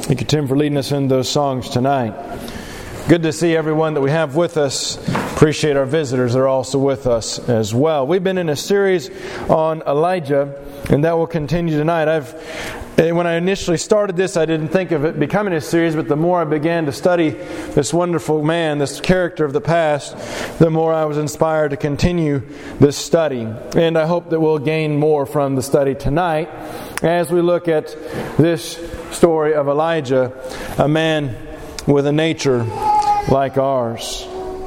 Thank you, Tim, for leading us in those songs tonight. Good to see everyone that we have with us. Appreciate our visitors that are also with us as well. We've been in a series on Elijah, and that will continue tonight. When I initially started this, I didn't think of it becoming a series, but the more I began to study this wonderful man, this character of the past, the more I was inspired to continue this study. And I hope that we'll gain more from the study tonight as we look at this story of Elijah, a man with a nature like ours.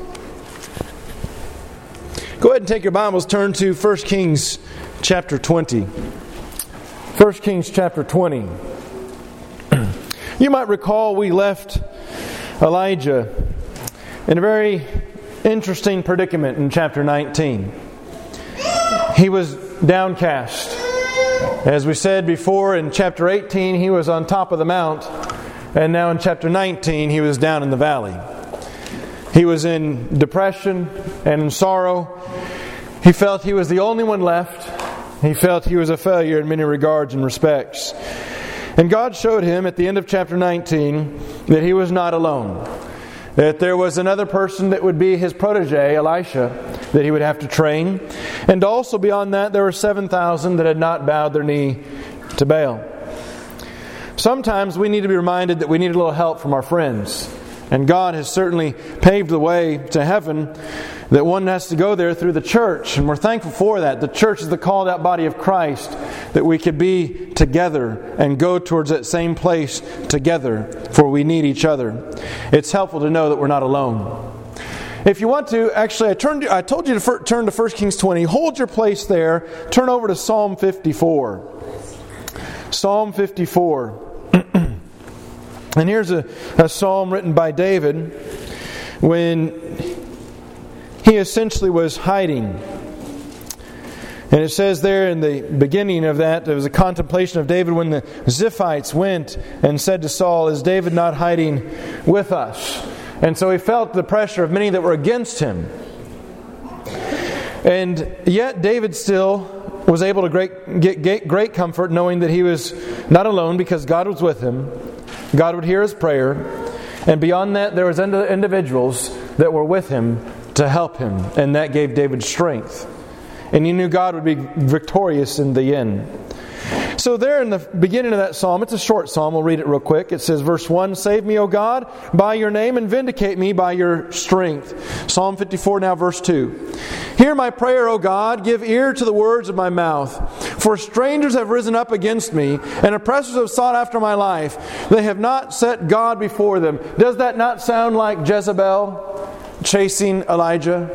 Go ahead and take your Bibles, turn to 1 Kings chapter 20. 1 Kings chapter 20. You might recall we left Elijah in a very interesting predicament in chapter 19. He was downcast. As we said before, in chapter 18 he was on top of the mount, and now in chapter 19 he was down in the valley. He was in depression and in sorrow. He felt he was the only one left. He felt he was a failure in many regards and respects. And God showed him at the end of chapter 19 that he was not alone. That there was another person that would be his protege, Elisha, that he would have to train. And also beyond that, there were 7,000 that had not bowed their knee to Baal. Sometimes we need to be reminded that we need a little help from our friends. And God has certainly paved the way to heaven, that one has to go there through the church. And we're thankful for that. The church is the called out body of Christ, that we could be together and go towards that same place together, for we need each other. It's helpful to know that we're not alone. If you want to, actually, I told you to turn to 1 Kings 20. Hold your place there. Turn over to Psalm 54. Psalm 54. And here's a psalm written by David when he essentially was hiding. And it says there in the beginning of that, there was a contemplation of David when the Ziphites went and said to Saul, "Is David not hiding with us?" And so he felt the pressure of many that were against him. And yet David still was able to get great comfort knowing that he was not alone because God was with him. God would hear his prayer. And beyond that, there was individuals that were with him to help him. And that gave David strength. And he knew God would be victorious in the end. So there in the beginning of that psalm, it's a short psalm, we'll read it real quick. It says, verse 1, "Save me, O God, by your name, and vindicate me by your strength." Psalm 54, now verse 2. "Hear my prayer, O God, give ear to the words of my mouth. For strangers have risen up against me, and oppressors have sought after my life. They have not set God before them." Does that not sound like Jezebel chasing Elijah?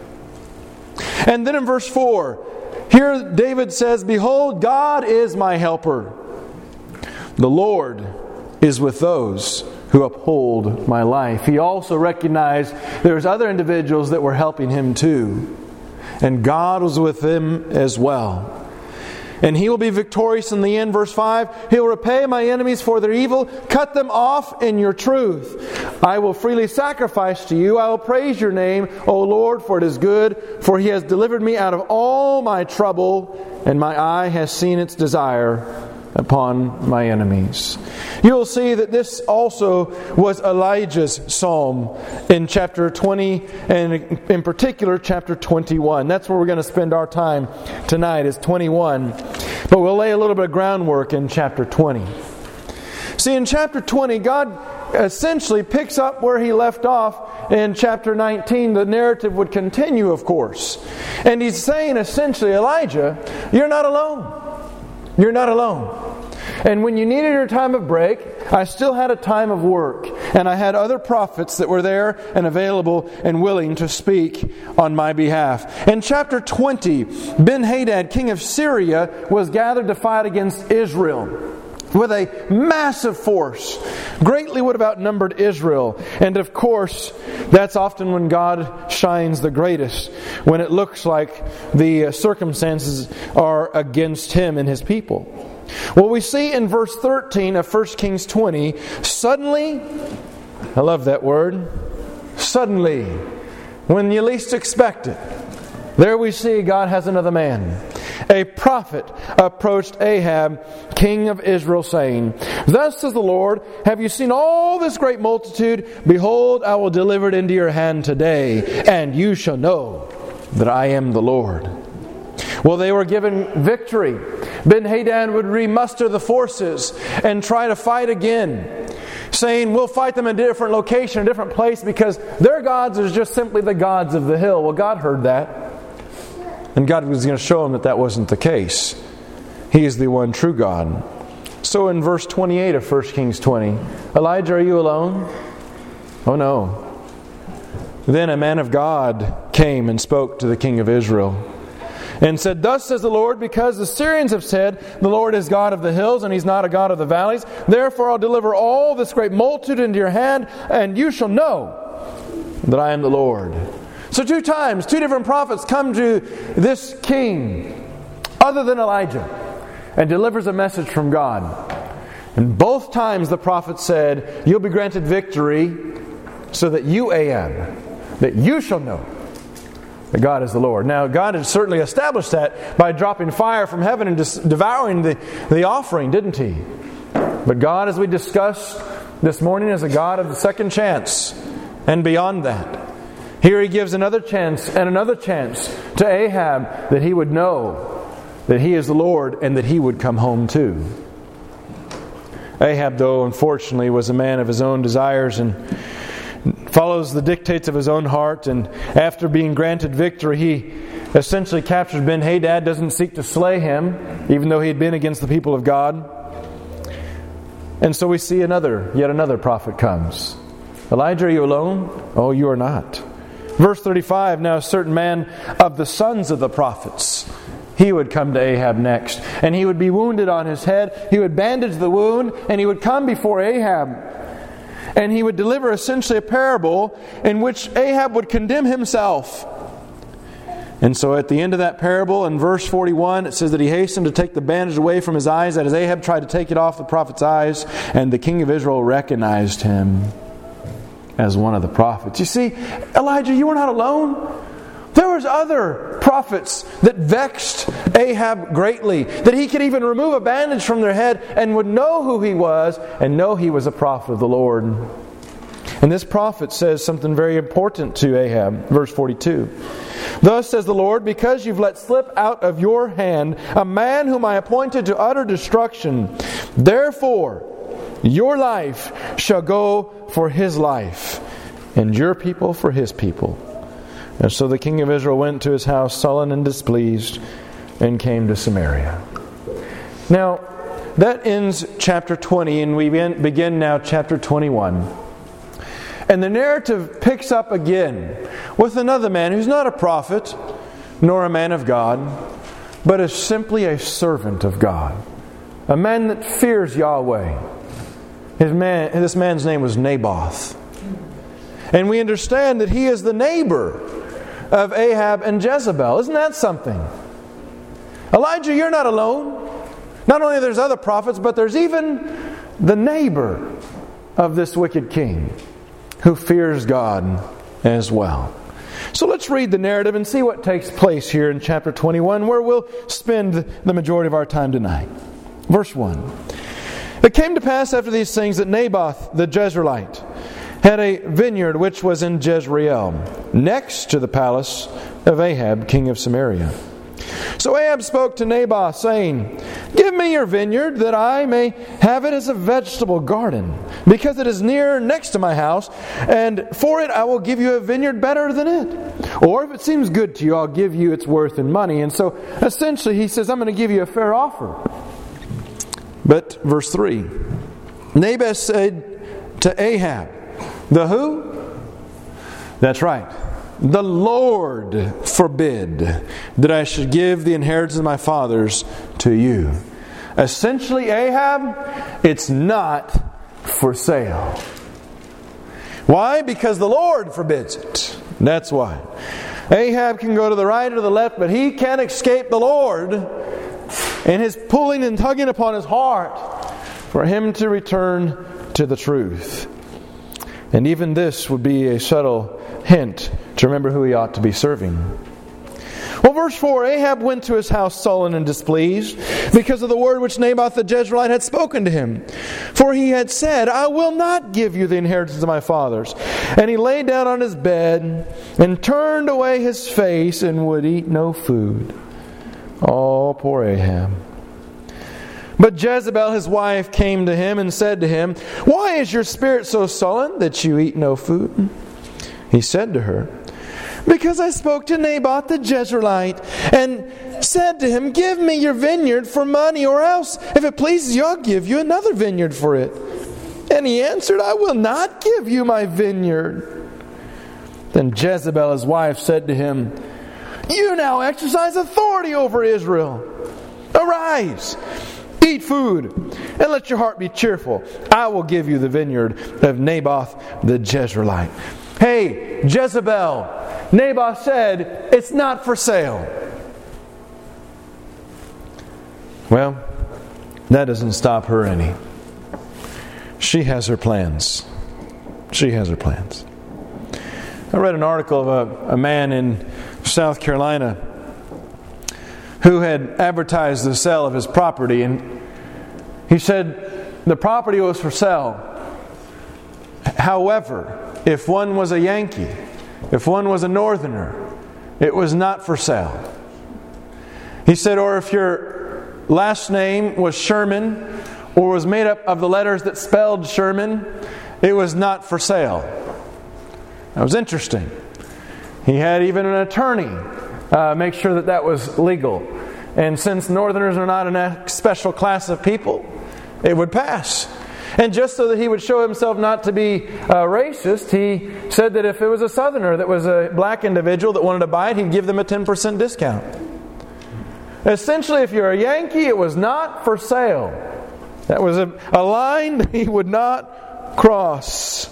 And then in verse 4, here David says, "Behold, God is my helper. The Lord is with those who uphold my life." He also recognized there's other individuals that were helping him too. And God was with him as well. "And he will be victorious in the end." Verse 5, "He will repay my enemies for their evil, cut them off in your truth. I will freely sacrifice to you. I will praise your name, O Lord, for it is good. For he has delivered me out of all my trouble, and my eye has seen its desire upon my enemies." You'll see that this also was Elijah's psalm in chapter 20, and in particular chapter 21. That's where we're going to spend our time tonight, is 21. But we'll lay a little bit of groundwork in chapter 20. See, in chapter 20, God essentially picks up where he left off in chapter 19. The narrative would continue, of course. And he's saying essentially, Elijah, you're not alone. You're not alone. And when you needed your time of break, I still had a time of work. And I had other prophets that were there and available and willing to speak on my behalf. In chapter 20, Ben-Hadad, king of Syria, was gathered to fight against Israel with a massive force. Greatly would have outnumbered Israel. And of course, that's often when God shines the greatest, when it looks like the circumstances are against him and his people. Well, we see in verse 13 of 1 Kings 20, suddenly, I love that word, suddenly, when you least expect it, there we see God has another man. a prophet approached Ahab, king of Israel, saying, Thus says the Lord, have you seen all this great multitude? Behold, I will deliver it into your hand today, and you shall know that I am the Lord. Well, they were given victory. Ben-Hadad would remuster the forces and try to fight again, saying, we'll fight them in a different location, a different place, because their gods are just simply the gods of the hill. Well, God heard that. And God was going to show them that that wasn't the case. He is the one true God. So in verse 28 of 1 Kings 20, Elijah, are you alone? Oh no. Then a man of God came and spoke to the king of Israel and said, Thus says the Lord, because the Syrians have said, the Lord is God of the hills, and He's not a God of the valleys. Therefore I'll deliver all this great multitude into your hand, and you shall know that I am the Lord. So 2 times, 2 different prophets come to this king, other than Elijah, and delivers a message from God. And both times the prophet said, you'll be granted victory, so that you, Ahab, that you shall know that God is the Lord. Now, God had certainly established that by dropping fire from heaven and devouring the offering, didn't He? But God, as we discussed this morning, is a God of the second chance and beyond that. Here He gives another chance and another chance to Ahab that he would know that He is the Lord and that he would come home too. Ahab, though, unfortunately, was a man of his own desires and follows the dictates of his own heart, and after being granted victory, he essentially captures Ben-Hadad, doesn't seek to slay him, even though he had been against the people of God. And so we see yet another prophet comes. Elijah, are you alone? Oh, you are not. Verse 35, now a certain man of the sons of the prophets, he would come to Ahab next, and he would be wounded on his head. He would bandage the wound, and he would come before Ahab. And he would deliver essentially a parable in which Ahab would condemn himself. And so at the end of that parable, in verse 41, it says that he hastened to take the bandage away from his eyes, that as Ahab tried to take it off the prophet's eyes, and the king of Israel recognized him as one of the prophets. You see, Elijah, you were not alone. There was other prophets that vexed Ahab greatly, that he could even remove a bandage from their head and would know who he was and know he was a prophet of the Lord. And this prophet says something very important to Ahab. Verse 42. Thus says the Lord, because you've let slip out of your hand a man whom I appointed to utter destruction, therefore your life shall go for his life, and your people for his people. And so the king of Israel went to his house sullen and displeased, and came to Samaria. Now, that ends chapter 20, and we begin now chapter 21. And the narrative picks up again with another man who's not a prophet, nor a man of God, but is simply a servant of God. A man that fears Yahweh. This man's name was Naboth. And we understand that he is the neighbor of Ahab and Jezebel. Isn't that something? Elijah, you're not alone. Not only there's other prophets, but there's even the neighbor of this wicked king who fears God as well. So let's read the narrative and see what takes place here in chapter 21, where we'll spend the majority of our time tonight. Verse 1. It came to pass after these things that Naboth the Jezreelite had a vineyard which was in Jezreel, next to the palace of Ahab, king of Samaria. So Ahab spoke to Naboth, saying, Give me your vineyard, that I may have it as a vegetable garden, because it is next to my house, and for it I will give you a vineyard better than it. Or if it seems good to you, I'll give you its worth in money. And so essentially he says, I'm going to give you a fair offer. But verse 3, Naboth said to Ahab, the who? That's right. The Lord forbid that I should give the inheritance of my fathers to you. Essentially, Ahab, it's not for sale. Why? Because the Lord forbids it. That's why. Ahab can go to the right or the left, but he can't escape the Lord and his pulling and tugging upon his heart for him to return to the truth. And even this would be a subtle hint to remember who he ought to be serving. Well, verse 4, Ahab went to his house sullen and displeased because of the word which Naboth the Jezreelite had spoken to him. For he had said, I will not give you the inheritance of my fathers. And he lay down on his bed and turned away his face and would eat no food. Oh, poor Ahab. But Jezebel his wife came to him and said to him, Why is your spirit so sullen that you eat no food? He said to her, Because I spoke to Naboth the Jezreelite and said to him, Give me your vineyard for money, or else, if it pleases you, I'll give you another vineyard for it. And he answered, I will not give you my vineyard. Then Jezebel his wife said to him, You now exercise authority over Israel. Arise, eat food, and let your heart be cheerful. I will give you the vineyard of Naboth the Jezreelite. Hey, Jezebel, Naboth said, it's not for sale. Well, that doesn't stop her any. She has her plans. She has her plans. I read an article of a man in South Carolina who had advertised the sale of his property, and he said the property was for sale. However, if one was a Yankee, if one was a Northerner, it was not for sale. He said, or if your last name was Sherman, or was made up of the letters that spelled Sherman, it was not for sale. That was interesting. He had even an attorney make sure that was legal. And since Northerners are not a special class of people, it would pass. And just so that he would show himself not to be racist, he said that if it was a Southerner that was a black individual that wanted to buy it, he'd give them a 10% discount. Essentially, if you're a Yankee, it was not for sale. That was a line that he would not cross.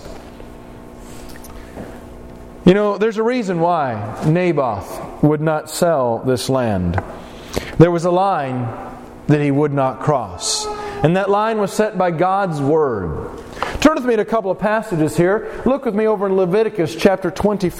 You know, there's a reason why Naboth would not sell this land. There was a line that he would not cross. And that line was set by God's Word. Turn with me to a couple of passages here. Look with me over in Leviticus chapter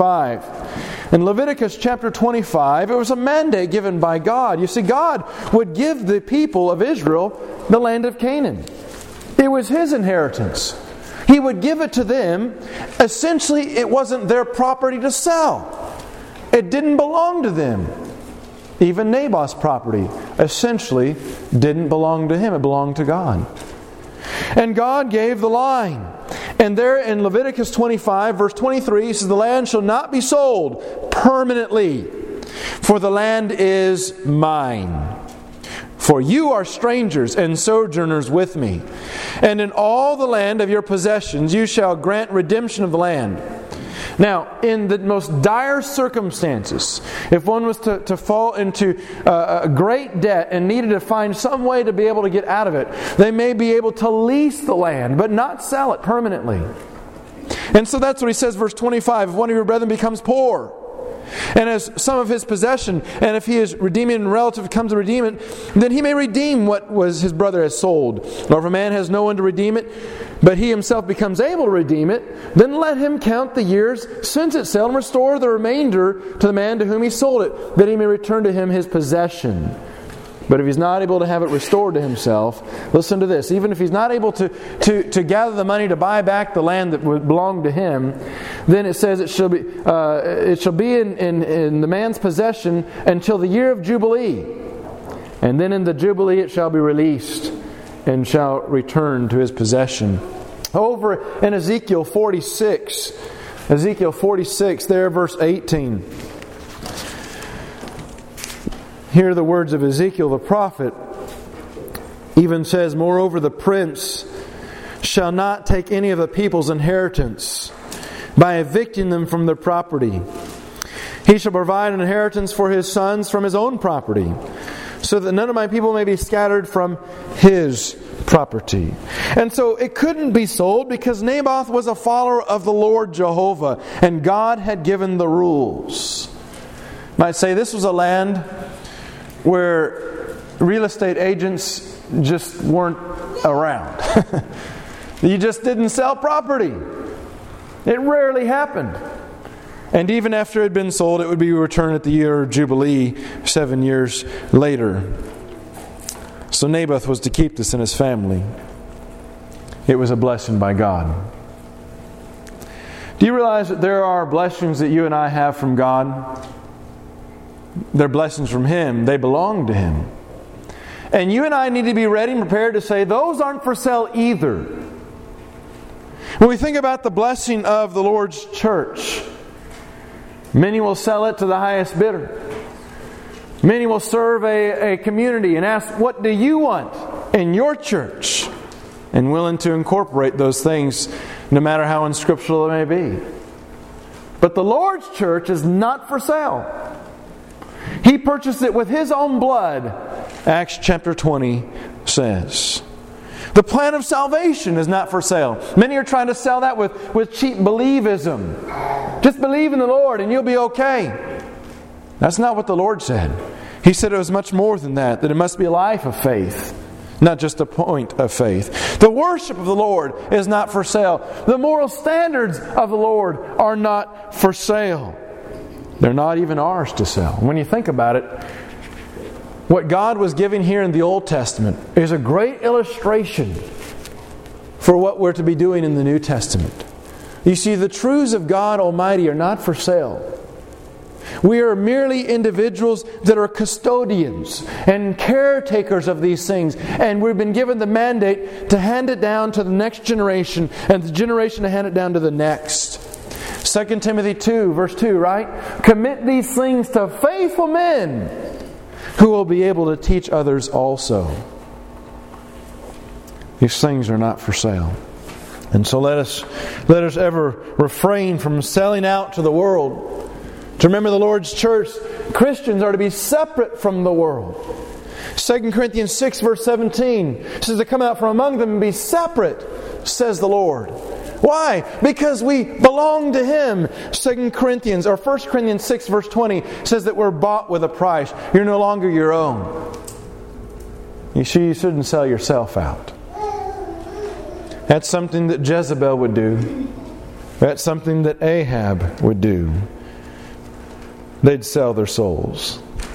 25. In Leviticus chapter 25, it was a mandate given by God. You see, God would give the people of Israel the land of Canaan. It was His inheritance. He would give it to them. Essentially, it wasn't their property to sell. It didn't belong to them. Even Naboth's property essentially didn't belong to him. It belonged to God. And God gave the line. And there in Leviticus 25, verse 23, He says, The land shall not be sold permanently, for the land is mine. For you are strangers and sojourners with me. And in all the land of your possessions you shall grant redemption of the land. Now, in the most dire circumstances, if one was to fall into a great debt and needed to find some way to be able to get out of it, they may be able to lease the land, but not sell it permanently. And so that's what he says, verse 25, If one of your brethren becomes poor, and has some of his possession, and if he is redeeming and relative comes to redeem it, then he may redeem what was his brother has sold. Or if a man has no one to redeem it, but he himself becomes able to redeem it, then let him count the years since it sold and restore the remainder to the man to whom he sold it, that he may return to him his possession. But if he's not able to have it restored to himself, listen to this, even if he's not able to gather the money to buy back the land that belonged to him, then it says it shall be in the man's possession until the year of Jubilee. And then in the Jubilee it shall be released and shall return to his possession. Over in Ezekiel 46, there verse 18. Here the words of Ezekiel the prophet even says, Moreover, the prince shall not take any of the people's inheritance by evicting them from their property. He shall provide an inheritance for his sons from his own property, so that none of my people may be scattered from his property. And so it couldn't be sold because Naboth was a follower of the Lord Jehovah, and God had given the rules. You might say this was a land where real estate agents just weren't around. You just didn't sell property. It rarely happened. And even after it had been sold, it would be returned at the year of Jubilee 7 years later. So Naboth was to keep this in his family. It was a blessing by God. Do you realize that there are blessings that you and I have from God? They're blessings from Him. They belong to Him. And you and I need to be ready and prepared to say, those aren't for sale either. When we think about the blessing of the Lord's church, many will sell it to the highest bidder. Many will serve a community and ask, what do you want in your church? And willing to incorporate those things, no matter how unscriptural it may be. But the Lord's church is not for sale. He purchased it with His own blood, Acts chapter 20 says. The plan of salvation is not for sale. Many are trying to sell that with cheap believism. Just believe in the Lord and you'll be okay. That's not what the Lord said. He said it was much more than that it must be a life of faith, not just a point of faith. The worship of the Lord is not for sale. The moral standards of the Lord are not for sale. They're not even ours to sell. When you think about it, what God was giving here in the Old Testament is a great illustration for what we're to be doing in the New Testament. You see, the truths of God Almighty are not for sale. We are merely individuals that are custodians and caretakers of these things. And we've been given the mandate to hand it down to the next generation and the generation to hand it down to the next. 2 Timothy 2, verse 2, right? Commit these things to faithful men who will be able to teach others also. These things are not for sale. And so let us ever refrain from selling out to the world. To remember the Lord's church, Christians are to be separate from the world. 2 Corinthians 6 verse 17 says to come out from among them and be separate, says the Lord. Why? Because we belong to Him. 1 Corinthians 6 verse 20 says that we're bought with a price. You're no longer your own. You see, you shouldn't sell yourself out. That's something that Jezebel would do. That's something that Ahab would do. They'd sell their souls.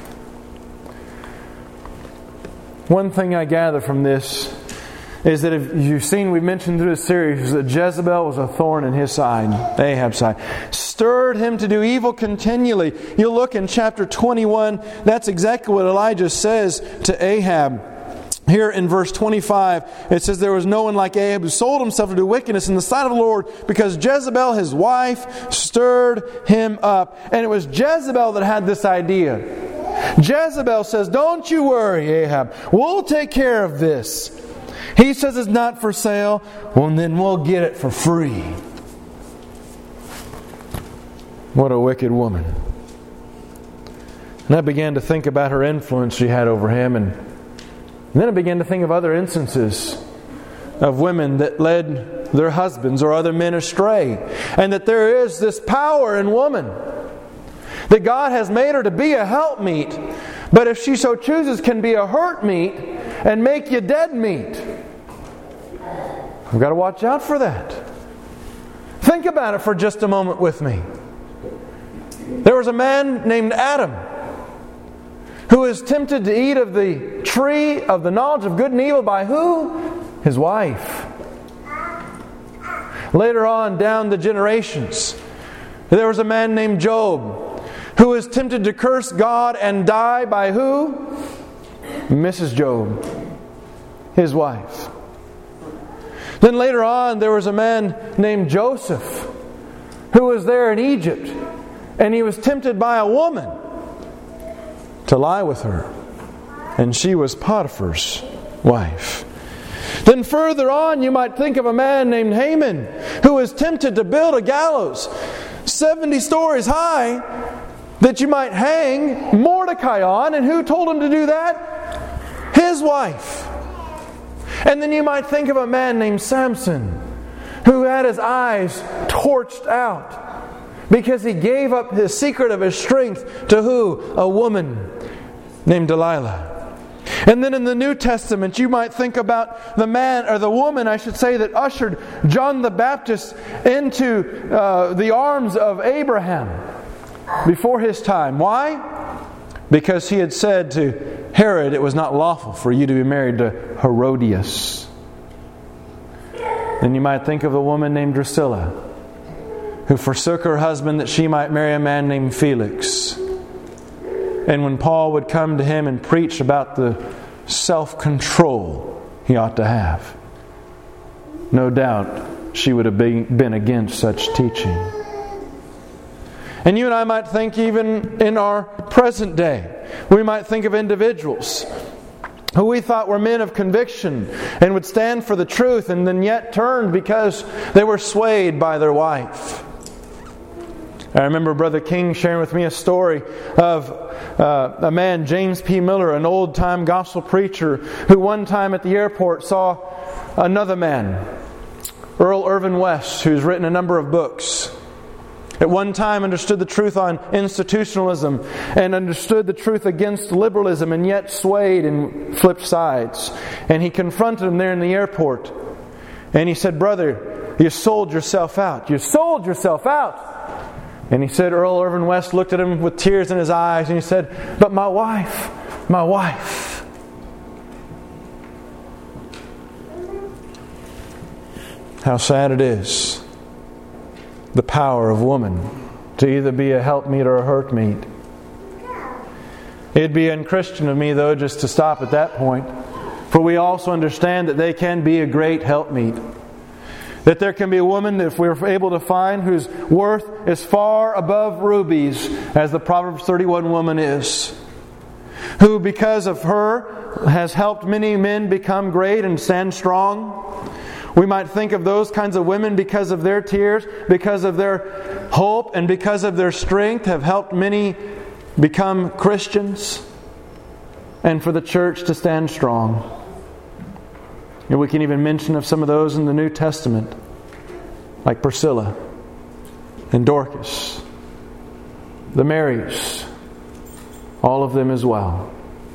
One thing I gather from this is that if you've seen, we've mentioned through this series, that Jezebel was a thorn in his side, Ahab's side. Stirred him to do evil continually. You'll look in chapter 21, that's exactly what Elijah says to Ahab. Here in verse 25, it says, there was no one like Ahab who sold himself to do wickedness in the sight of the Lord, because Jezebel, his wife, stirred him up. And it was Jezebel that had this idea. Jezebel says, don't you worry, Ahab. We'll take care of this. He says it's not for sale. Well, then we'll get it for free. What a wicked woman. And I began to think about her influence she had over him, and then I began to think of other instances of women that led their husbands or other men astray. And that there is this power in woman. That God has made her to be a helpmeet, but if she so chooses can be a hurt meat and make you dead meat. We've got to watch out for that. Think about it for just a moment with me. There was a man named Adam who was tempted to eat of the tree of the knowledge of good and evil by who? His wife. Later on, down the generations, there was a man named Job who was tempted to curse God and die by who? Mrs. Job, his wife. Then later on, there was a man named Joseph who was there in Egypt, and he was tempted by a woman to lie with her. And she was Potiphar's wife. Then further on, you might think of a man named Haman who was tempted to build a gallows 70 stories high that you might hang Mordecai on. And who told him to do that? His wife. And then you might think of a man named Samson who had his eyes torched out because he gave up his secret of his strength to who? A woman named Delilah. And then in the New Testament, you might think about the man, or the woman, I should say, that ushered John the Baptist into the arms of Abraham before his time. Why? Because he had said to Herod, it was not lawful for you to be married to Herodias. Then you might think of a woman named Drusilla, who forsook her husband that she might marry a man named Felix. And when Paul would come to him and preach about the self-control he ought to have, no doubt she would have been against such teaching. And you and I might think even in our present day, we might think of individuals who we thought were men of conviction and would stand for the truth, and then yet turned because they were swayed by their wife. I remember Brother King sharing with me a story of a man, James P. Miller, an old-time gospel preacher, who one time at the airport saw another man, Earl Irvin West, who's written a number of books. At one time understood the truth on institutionalism and understood the truth against liberalism, and yet swayed and flipped sides. And he confronted him there in the airport. And he said, "Brother, you sold yourself out. You sold yourself out." And he said, Earl Irvin West looked at him with tears in his eyes, and he said, "But my wife, my wife." How sad it is, the power of woman to either be a helpmeet or a hurtmeet. It'd be unchristian of me, though, just to stop at that point. For we also understand that they can be a great helpmeet. That there can be a woman, if we're able to find, whose worth is far above rubies, as the Proverbs 31 woman is. Who, because of her, has helped many men become great and stand strong. We might think of those kinds of women, because of their tears, because of their hope, and because of their strength, have helped many become Christians, and for the church to stand strong. And we can even mention of some of those in the New Testament, like Priscilla and Dorcas, the Marys, all of them as well.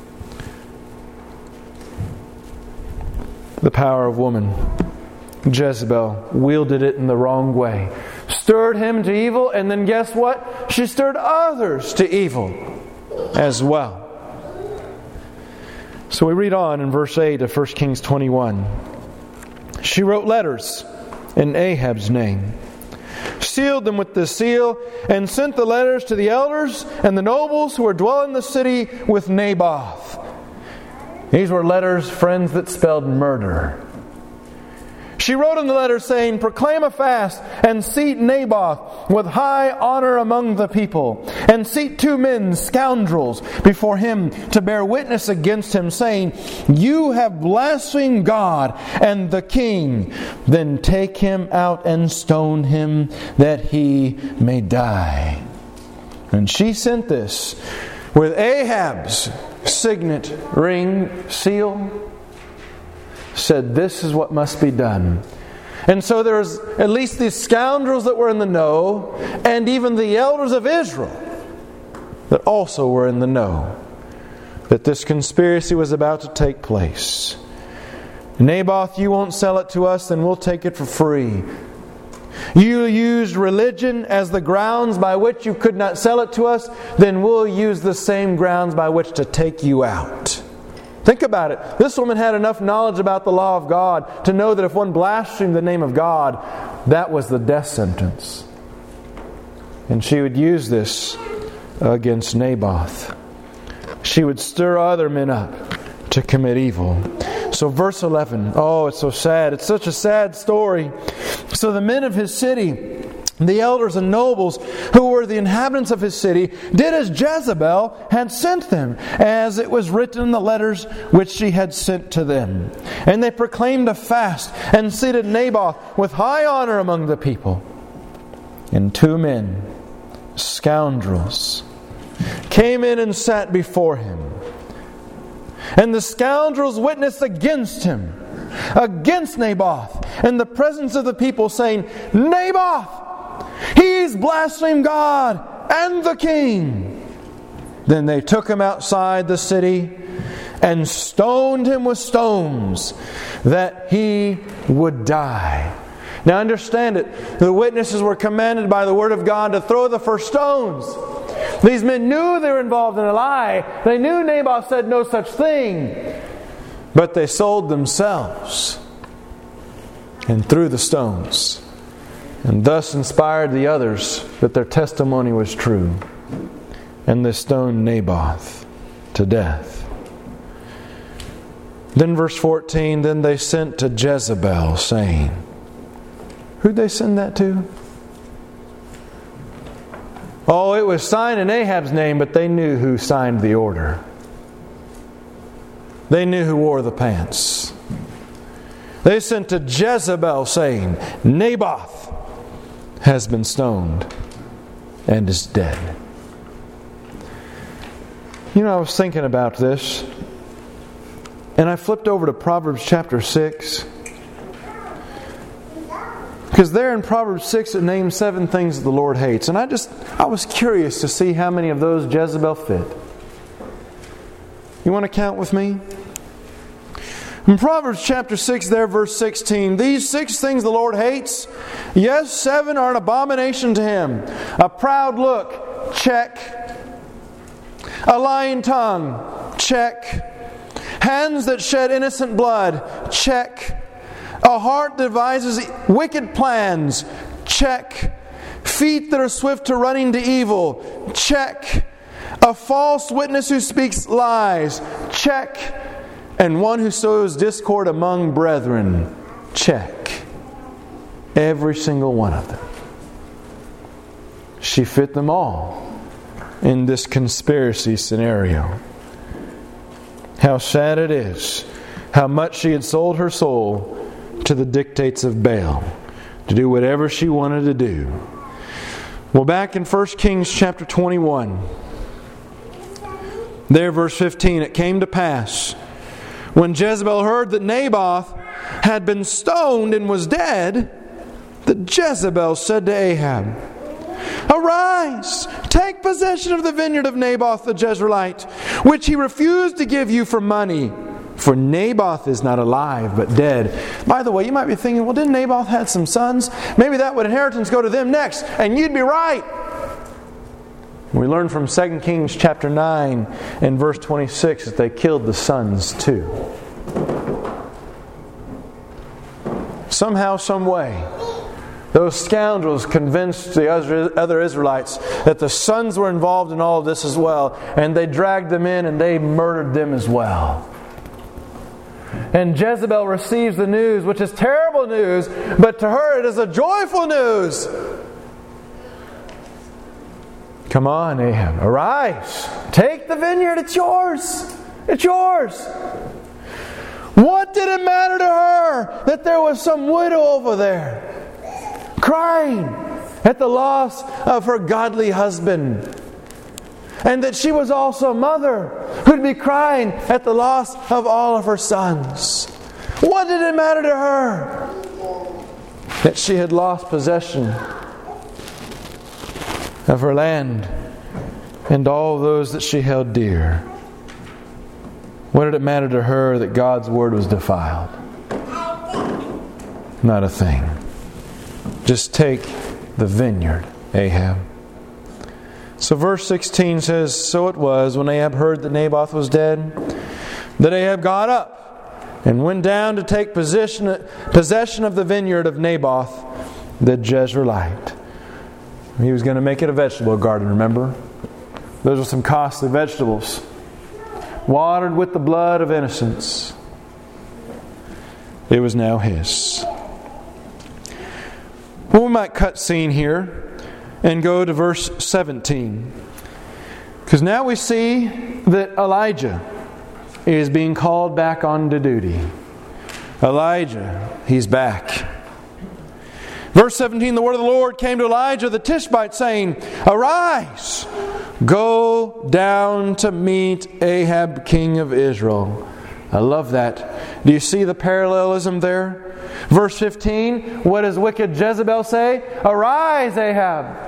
The power of woman. Jezebel wielded it in the wrong way. Stirred him to evil, and then guess what? She stirred others to evil as well. So we read on in verse 8 of 1 Kings 21. She wrote letters in Ahab's name, sealed them with the seal, and sent the letters to the elders and the nobles who were dwelling in the city with Naboth. These were letters, friends, that spelled murder. She wrote in the letter saying, "Proclaim a fast and seat Naboth with high honor among the people, and seat 2 men, scoundrels, before him to bear witness against him, saying, You have blasphemed God and the king. Then take him out and stone him, that he may die." And she sent this with Ahab's signet ring seal. Said, this is what must be done. And so there was at least these scoundrels that were in the know, and even the elders of Israel that also were in the know, that this conspiracy was about to take place. "Naboth, you won't sell it to us, then we'll take it for free. You used religion as the grounds by which you could not sell it to us, then we'll use the same grounds by which to take you out." Think about it. This woman had enough knowledge about the law of God to know that if one blasphemed the name of God, that was the death sentence. And she would use this against Naboth. She would stir other men up to commit evil. So verse 11, oh, it's so sad. It's such a sad story. So the men of his city, the elders and nobles who were the inhabitants of his city, did as Jezebel had sent them, as it was written in the letters which she had sent to them. And they proclaimed a fast and seated Naboth with high honor among the people. And 2 men, scoundrels, came in and sat before him. And the scoundrels witnessed against him, against Naboth, in the presence of the people, saying, "Naboth, he's blasphemed God and the king." Then they took him outside the city and stoned him with stones, that he would die. Now understand it. The witnesses were commanded by the Word of God to throw the first stones. These men knew they were involved in a lie. They knew Naboth said no such thing. But they sold themselves and threw the stones, and thus inspired the others that their testimony was true. And they stoned Naboth to death. Then verse 14, then they sent to Jezebel, saying, who'd they send that to? Oh, it was signed in Ahab's name, but they knew who signed the order. They knew who wore the pants. They sent to Jezebel, saying, Naboth has been stoned and is dead. You know, I was thinking about this, and I flipped over to Proverbs chapter 6. Because there in Proverbs 6 it names 7 things that the Lord hates. And I was curious to see how many of those Jezebel fit. You want to count with me? In Proverbs chapter 6 there, verse 16, these 6 things the Lord hates, yes, 7 are an abomination to Him. A proud look, check. A lying tongue, check. Hands that shed innocent blood, check. A heart that devises wicked plans, check. Feet that are swift to running to evil, check. A false witness who speaks lies, check. And one who sows discord among brethren, check. Every single one of them. She fit them all in this conspiracy scenario. How sad it is how much she had sold her soul to the dictates of Baal, to do whatever she wanted to do. Well, back in 1 Kings chapter 21, there verse 15, it came to pass, when Jezebel heard that Naboth had been stoned and was dead, that Jezebel said to Ahab, arise, take possession of the vineyard of Naboth the Jezreelite, which he refused to give you for money. For Naboth is not alive, but dead. By the way, you might be thinking, well, didn't Naboth have some sons? Maybe that would inheritance go to them next. And you'd be right. We learn from 2 Kings chapter 9 and verse 26 that they killed the sons too. Somehow, some way, those scoundrels convinced the other Israelites that the sons were involved in all of this as well. And they dragged them in and they murdered them as well. And Jezebel receives the news, which is terrible news, but to her it is a joyful news. Come on, Ahab, arise. Take the vineyard, it's yours. It's yours. What did it matter to her that there was some widow over there crying at the loss of her godly husband? And that she was also a mother who'd be crying at the loss of all of her sons. What did it matter to her? That she had lost possession of her land and all those that she held dear. What did it matter to her that God's word was defiled? Not a thing. Just take the vineyard, Ahab. So verse 16 says, so it was, when Ahab heard that Naboth was dead, that Ahab got up and went down to take possession of the vineyard of Naboth the Jezreelite. He was going to make it a vegetable garden, remember? Those are some costly vegetables, watered with the blood of innocents. It was now his. Well, we might cut scene here and go to verse 17. Because now we see that Elijah is being called back onto duty. Elijah, he's back. Verse 17, the word of the Lord came to Elijah the Tishbite, saying, arise, go down to meet Ahab, king of Israel. I love that. Do you see the parallelism there? Verse 15, what does wicked Jezebel say? Arise, Ahab.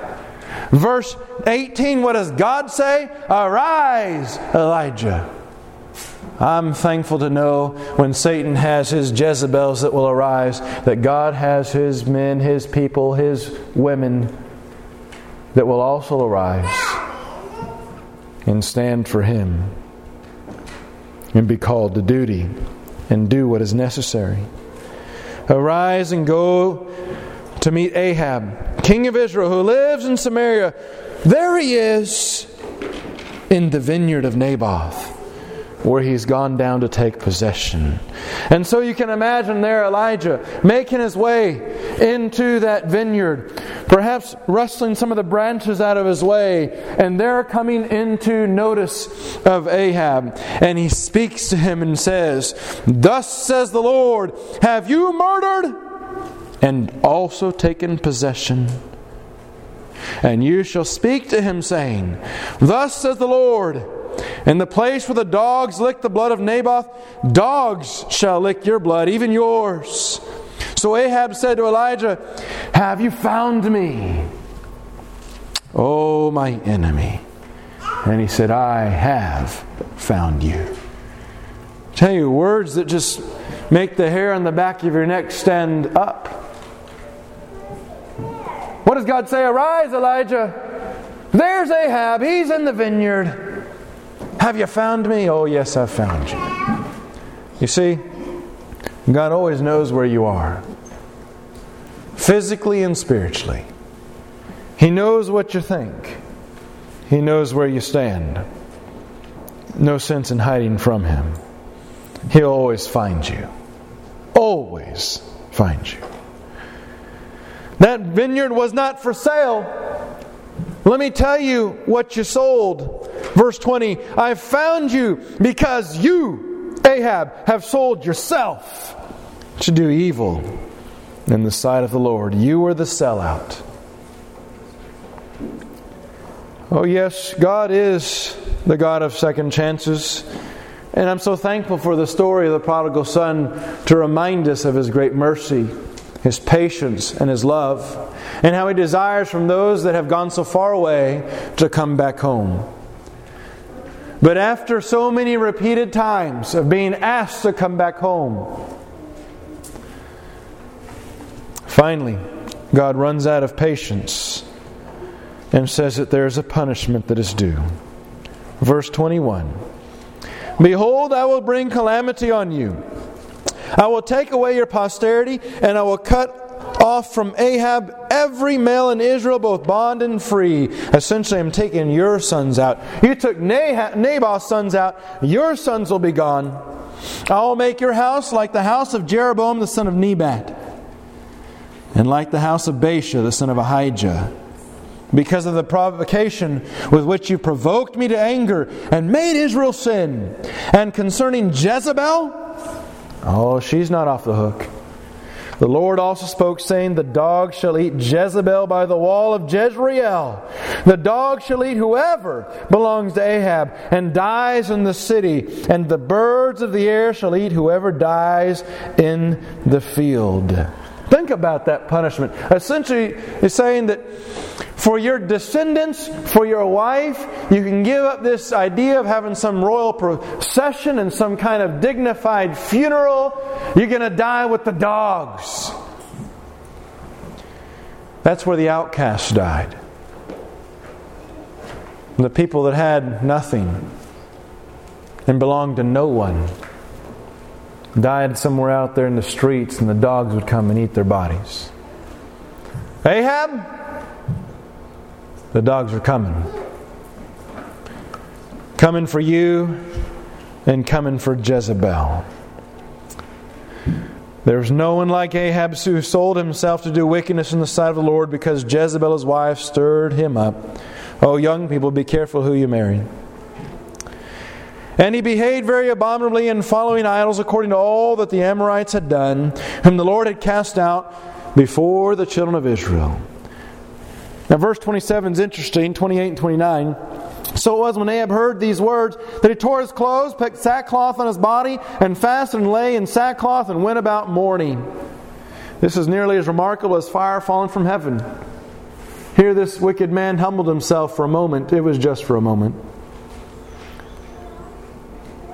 Verse 18, what does God say? Arise, Elijah. I'm thankful to know when Satan has his Jezebels that will arise, that God has His men, His people, His women that will also arise and stand for Him and be called to duty and do what is necessary. Arise and go to meet Ahab, king of Israel, who lives in Samaria. There he is in the vineyard of Naboth, where he's gone down to take possession. And so you can imagine there Elijah making his way into that vineyard, perhaps rustling some of the branches out of his way, and they're coming into notice of Ahab. And he speaks to him and says, "Thus says the Lord, have you murdered and also taken possession? And you shall speak to him, saying, Thus says the Lord, in the place where the dogs lick the blood of Naboth, dogs shall lick your blood, even yours." So Ahab said to Elijah, "Have you found me, O my enemy?" And he said, "I have found you." I tell you, words that just make the hair on the back of your neck stand up. What does God say? "Arise, Elijah. There's Ahab. He's in the vineyard. Have you found me?" "Oh, yes, I've found you." You see, God always knows where you are, physically and spiritually. He knows what you think. He knows where you stand. No sense in hiding from Him. He'll always find you. Always find you. That vineyard was not for sale. Let me tell you what you sold. Verse 20, "I found you because you, Ahab, have sold yourself to do evil in the sight of the Lord." You were the sellout. Oh yes, God is the God of second chances. And I'm so thankful for the story of the prodigal son to remind us of His great mercy, His patience, and His love, and how He desires from those that have gone so far away to come back home. But after so many repeated times of being asked to come back home, finally, God runs out of patience and says that there is a punishment that is due. Verse 21, "Behold, I will bring calamity on you. I will take away your posterity, and I will cut off from Ahab every male in Israel, both bond and free." Essentially, I'm taking your sons out. You took Naboth's sons out. Your sons will be gone. "I will make your house like the house of Jeroboam the son of Nebat, and like the house of Baasha the son of Ahijah, because of the provocation with which you provoked me to anger and made Israel sin. And concerning Jezebel, oh, she's not off the hook. The Lord also spoke, saying, The dog shall eat Jezebel by the wall of Jezreel. The dog shall eat whoever belongs to Ahab and dies in the city. And the birds of the air shall eat whoever dies in the field." Think about that punishment. Essentially, it's saying that for your descendants, for your wife, you can give up this idea of having some royal procession and some kind of dignified funeral. You're going to die with the dogs. That's where the outcasts died. The people that had nothing and belonged to no one died somewhere out there in the streets, and the dogs would come and eat their bodies. Ahab, the dogs are coming. Coming for you and coming for Jezebel. There's no one like Ahab who sold himself to do wickedness in the sight of the Lord, because Jezebel, his wife, stirred him up. Oh, young people, be careful who you marry. "And he behaved very abominably in following idols, according to all that the Amorites had done, whom the Lord had cast out before the children of Israel." Now verse 27 is interesting, 28 and 29. "So it was when Ahab heard these words that he tore his clothes, put sackcloth on his body, and fasted and lay in sackcloth and went about mourning." This is nearly as remarkable as fire falling from heaven. Here this wicked man humbled himself for a moment. It was just for a moment.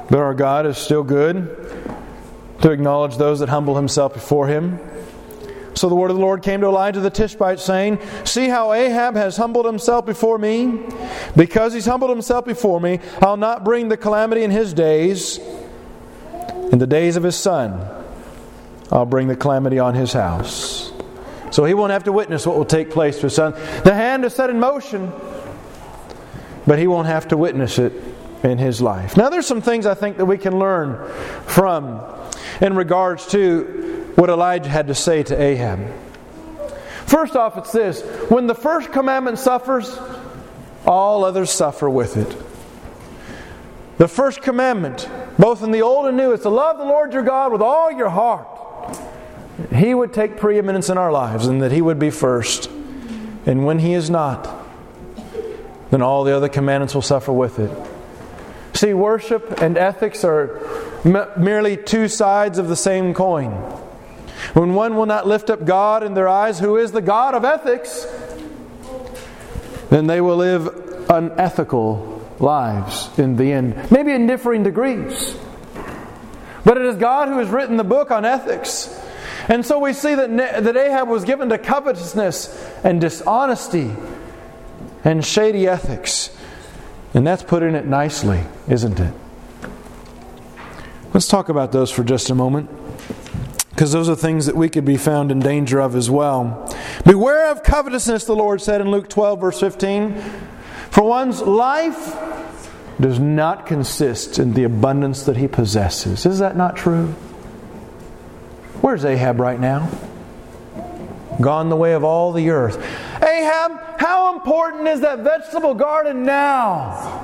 But our God is still good to acknowledge those that humble himself before Him. So the word of the Lord came to Elijah the Tishbite, saying, "See how Ahab has humbled himself before me? Because he's humbled himself before me, I'll not bring the calamity in his days. In the days of his son, I'll bring the calamity on his house." So he won't have to witness what will take place to his son. The hand is set in motion, but he won't have to witness it in his life. Now there's some things I think that we can learn from in regards to what Elijah had to say to Ahab. First off, it's this: when the first commandment suffers, all others suffer with it. The first commandment, both in the Old and New, is to love the Lord your God with all your heart. He would take preeminence in our lives, and that He would be first. And when He is not, then all the other commandments will suffer with it. See, worship and ethics are merely two sides of the same coin. When one will not lift up God in their eyes, who is the God of ethics, then they will live unethical lives in the end. Maybe in differing degrees. But it is God who has written the book on ethics. And so we see that Ahab was given to covetousness and dishonesty and shady ethics. And that's putting it nicely, isn't it? Let's talk about those for just a moment, because those are things that we could be found in danger of as well. Beware of covetousness, the Lord said in Luke 12, verse 15. For one's life does not consist in the abundance that he possesses. Is that not true? Where's Ahab right now? Gone the way of all the earth. Ahab, how important is that vegetable garden now?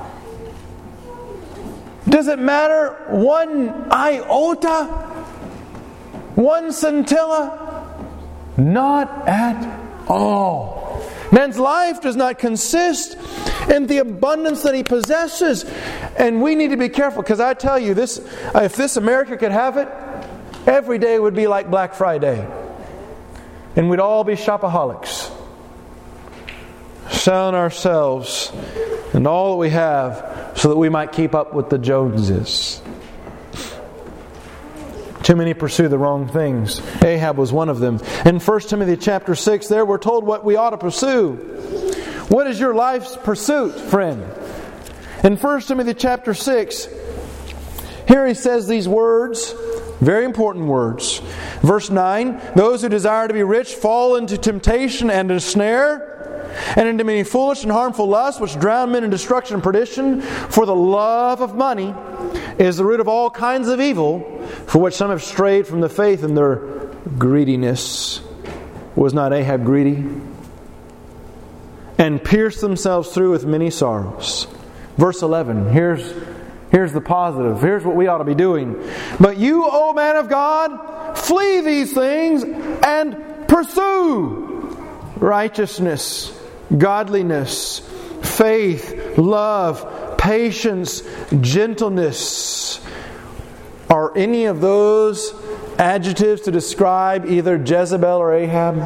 Does it matter one iota? One scintilla? Not at all. Man's life does not consist in the abundance that he possesses. And we need to be careful, because I tell you, this: if this America could have it, every day would be like Black Friday. And we'd all be shopaholics, selling ourselves and all that we have so that we might keep up with the Joneses. Too many pursue the wrong things. Ahab was one of them. In 1 Timothy chapter 6, there we're told what we ought to pursue. What is your life's pursuit, friend? In 1 Timothy chapter 6, here he says these words, very important words. Verse 9, those who desire to be rich fall into temptation and a snare, and into many foolish and harmful lusts, which drown men in destruction and perdition. For the love of money is the root of all kinds of evil, for which some have strayed from the faith in their greediness. Was not Ahab greedy? And pierced themselves through with many sorrows. Verse 11, here's the positive. Here's what we ought to be doing. But you, O man of God, flee these things and pursue righteousness, godliness, faith, love, patience, gentleness. Are any of those adjectives to describe either Jezebel or Ahab?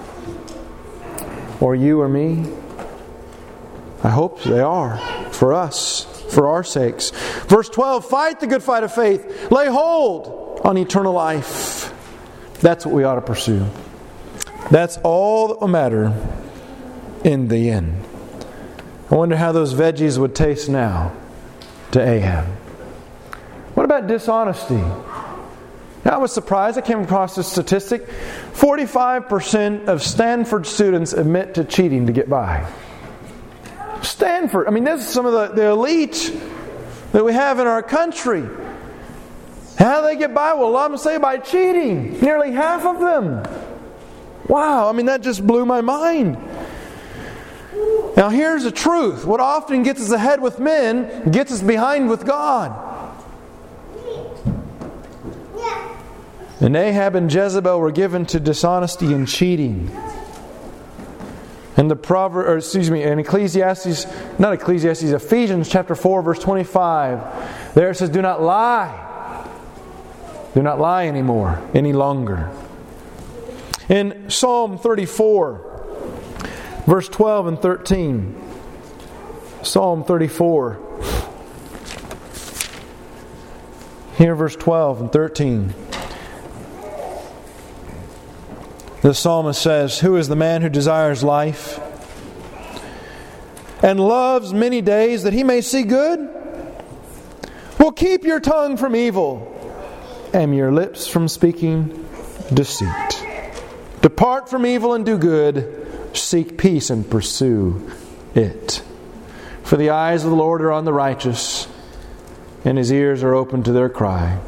Or you or me? I hope they are for us, for our sakes. Verse 12, fight the good fight of faith. Lay hold on eternal life. That's what we ought to pursue. That's all that will matter in the end. I wonder how those veggies would taste now to Ahab. What about dishonesty? Now, I was surprised. I came across this statistic. 45% of Stanford students admit to cheating to get by. Stanford. I mean, this is some of the elite that we have in our country. How do they get by? Well, a lot of them say by cheating. Nearly half of them. Wow, I mean, that just blew my mind. Now, here's the truth. What often gets us ahead with men gets us behind with God. And Ahab and Jezebel were given to dishonesty and cheating. And Ephesians chapter 4, verse 25. There it says, do not lie. Do not lie anymore, any longer. In Psalm 34, verse 12 and 13. Psalm 34. Here, verse 12 and 13. The psalmist says, "Who is the man who desires life and loves many days that he may see good? Well, keep your tongue from evil and your lips from speaking deceit. Depart from evil and do good. Seek peace and pursue it. For the eyes of the Lord are on the righteous, and His ears are open to their cry."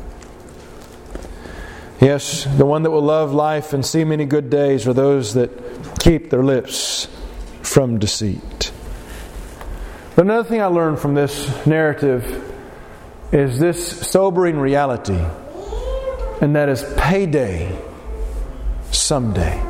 Yes, the one that will love life and see many good days are those that keep their lips from deceit. But another thing I learned from this narrative is this sobering reality, and that is payday someday.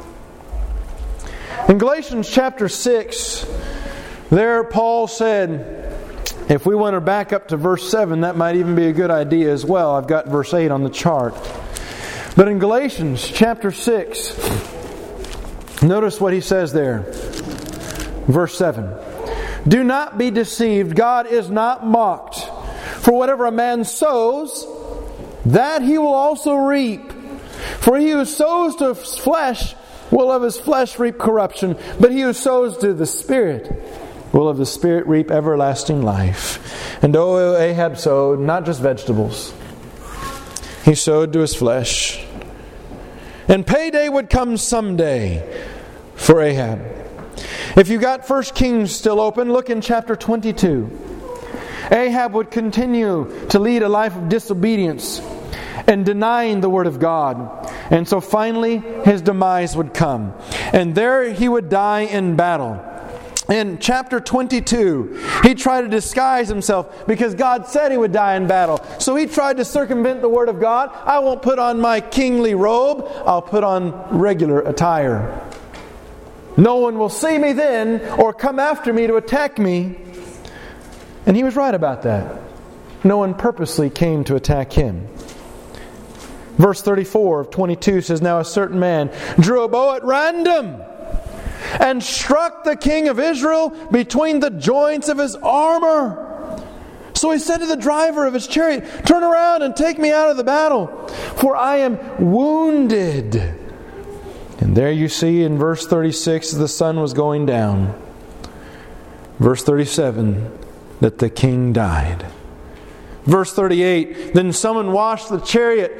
In Galatians chapter 6, there Paul said, if we want to back up to verse 7, that might even be a good idea as well. I've got verse 8 on the chart. But in Galatians chapter 6, notice what he says there. Verse 7. "Do not be deceived. God is not mocked. For whatever a man sows, that he will also reap. For he who sows to his flesh will of his flesh reap corruption. But he who sows to the Spirit will of the Spirit reap everlasting life." And Ahab sowed not just vegetables. He sowed to his flesh. And payday would come someday for Ahab. If you got 1 Kings still open, look in chapter 22. Ahab would continue to lead a life of disobedience and denying the Word of God. And so finally his demise would come. And there he would die in battle. In chapter 22, he tried to disguise himself because God said he would die in battle. So he tried to circumvent the Word of God. I won't put on my kingly robe. I'll put on regular attire. No one will see me then or come after me to attack me. And he was right about that. No one purposely came to attack him. Verse 34 of 22 says, "Now a certain man drew a bow at random and struck the king of Israel between the joints of his armor. So he said to the driver of his chariot, 'Turn around and take me out of the battle, for I am wounded.'" And there you see in verse 36, the sun was going down. Verse 37, that the king died. Verse 38, "Then someone washed the chariot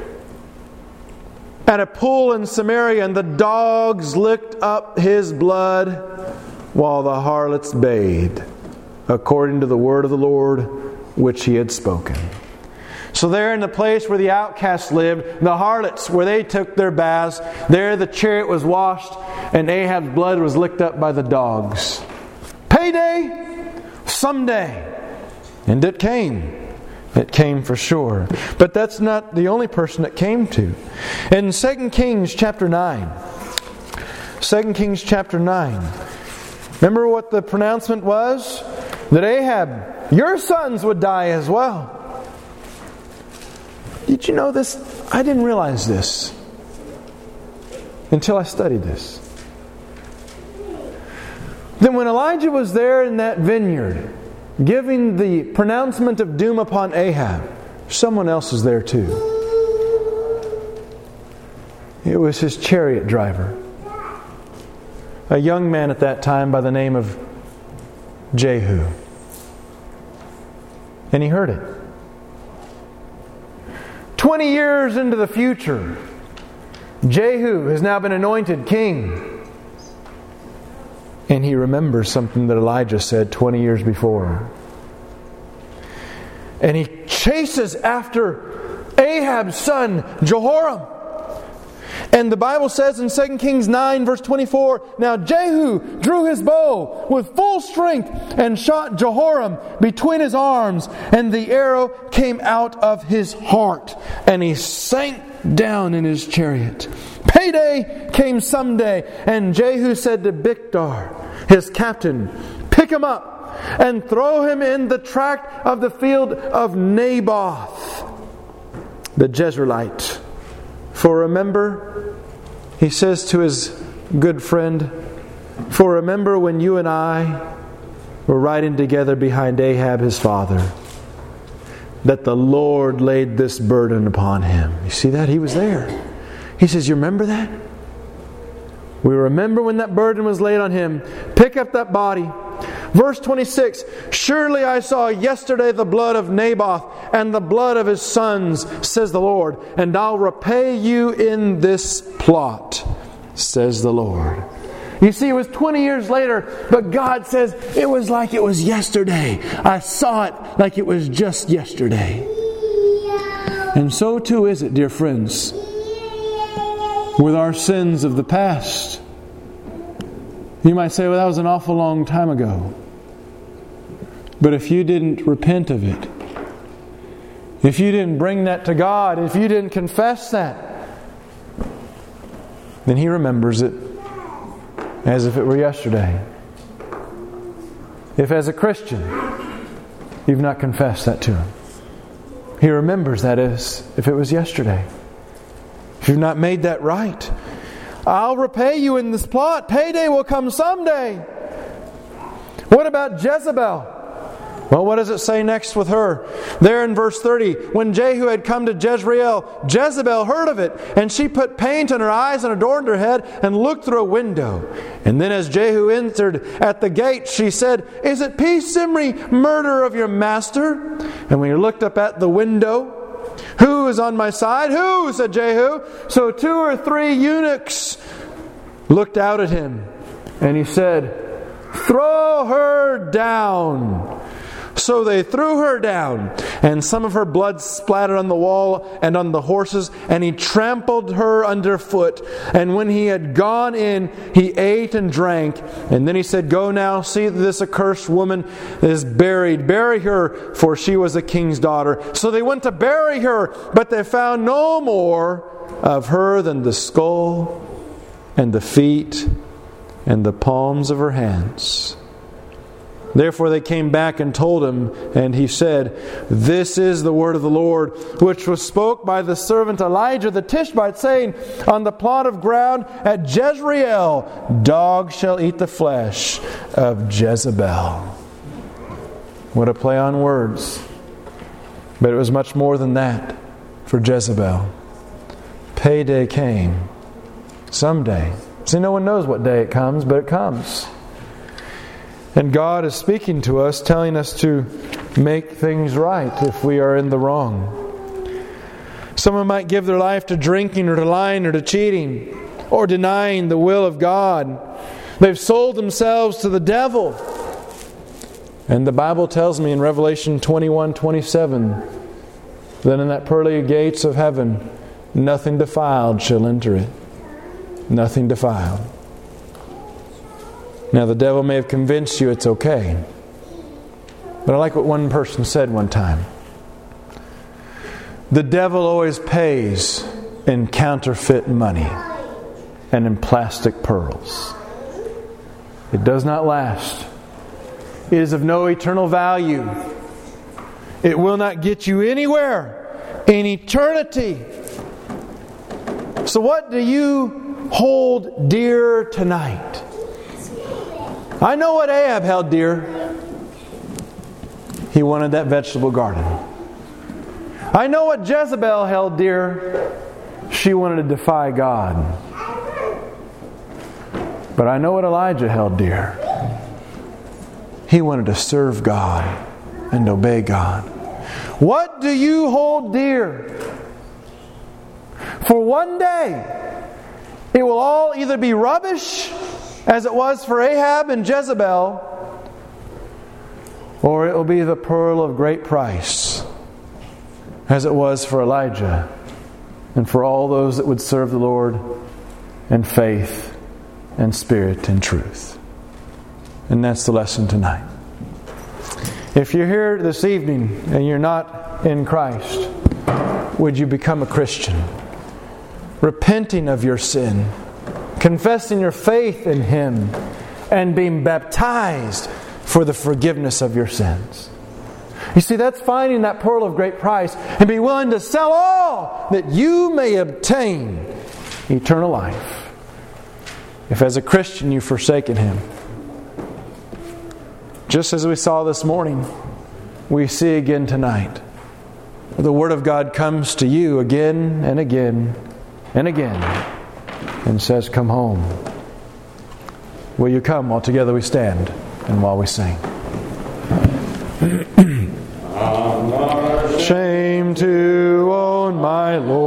at a pool in Samaria, and the dogs licked up his blood while the harlots bathed, according to the word of the Lord which he had spoken." So there in the place where the outcasts lived, the harlots, where they took their baths, there the chariot was washed and Ahab's blood was licked up by the dogs. Payday someday. And it came. It came for sure. But that's not the only person it came to. In 2 Kings chapter 9. 2 Kings chapter 9. Remember what the pronouncement was? That Ahab, your sons would die as well. Did you know this? I didn't realize this until I studied this. Then when Elijah was there in that vineyard, giving the pronouncement of doom upon Ahab, someone else was there too. It was his chariot driver. A young man at that time by the name of Jehu. And he heard it. 20 years into the future, Jehu has now been anointed king. And he remembers something that Elijah said 20 years before. And he chases after Ahab's son, Jehoram. And the Bible says in 2 Kings 9 verse 24, "Now Jehu drew his bow with full strength and shot Jehoram between his arms, and the arrow came out of his heart, and he sank down in his chariot." Payday came someday, and Jehu said to Bictar, his captain, "Pick him up and throw him in the tract of the field of Naboth, the Jezreelite. For remember," he says to his good friend, "for remember when you and I were riding together behind Ahab his father. that the Lord laid this burden upon him. You see that? He was there. He says, you remember that? We remember when that burden was laid on him. Pick up that body. Verse 26, surely I saw yesterday the blood of Naboth and the blood of his sons, says the Lord, and I'll repay you in this plot, says the Lord. You see, it was 20 years later, but God says, it was like it was yesterday. I saw it like it was just yesterday. And so too is it, dear friends, with our sins of the past. You might say, well, that was an awful long time ago. But if you didn't repent of it, if you didn't bring that to God, if you didn't confess that, then He remembers it as if it were yesterday. If as a Christian, you've not confessed that to Him, He remembers that as if it was yesterday. If you've not made that right, I'll repay you in this plot. Payday will come someday. What about Jezebel? Well, what does it say next with her? There in verse 30, when Jehu had come to Jezreel, Jezebel heard of it, and she put paint on her eyes and adorned her head and looked through a window. And then as Jehu entered at the gate, she said, "Is it peace, Zimri, murderer of your master?" And when he looked up at the window, "Who is on my side?" "Who?" said Jehu. So 2 or 3 eunuchs looked out at him, and he said, "Throw her down." So they threw her down, and some of her blood splattered on the wall and on the horses, and he trampled her underfoot. And when he had gone in, he ate and drank. And then he said, "Go now, see that this accursed woman is buried. Bury her, for she was a king's daughter." So they went to bury her, but they found no more of her than the skull and the feet and the palms of her hands. Therefore they came back and told him, and he said, "This is the word of the Lord, which was spoke by the servant Elijah the Tishbite, saying, on the plot of ground at Jezreel, dogs shall eat the flesh of Jezebel." What a play on words. But it was much more than that for Jezebel. Payday came someday. See, no one knows what day it comes, but it comes. And God is speaking to us, telling us to make things right if we are in the wrong. Someone might give their life to drinking or to lying or to cheating or denying the will of God. They've sold themselves to the devil. And the Bible tells me in Revelation 21:27 that in that pearly gates of heaven, nothing defiled shall enter it. Nothing defiled. Now, the devil may have convinced you it's okay. But I like what one person said one time. The devil always pays in counterfeit money and in plastic pearls. It does not last. It is of no eternal value. It will not get you anywhere in eternity. So what do you hold dear tonight? I know what Ahab held dear. He wanted that vegetable garden. I know what Jezebel held dear. She wanted to defy God. But I know what Elijah held dear. He wanted to serve God and obey God. What do you hold dear? For one day, it will all either be rubbish, as it was for Ahab and Jezebel, or it will be the pearl of great price, as it was for Elijah and for all those that would serve the Lord in faith and spirit and truth. And that's the lesson tonight. If you're here this evening and you're not in Christ, would you become a Christian? Repenting of your sin, confessing your faith in Him, and being baptized for the forgiveness of your sins. You see, that's finding that pearl of great price and be willing to sell all that you may obtain eternal life. If as a Christian you've forsaken Him, just as we saw this morning, we see again tonight. the Word of God comes to you again and again and again and says, come home. Will you come while together we stand and while we sing? Shame to own my Lord.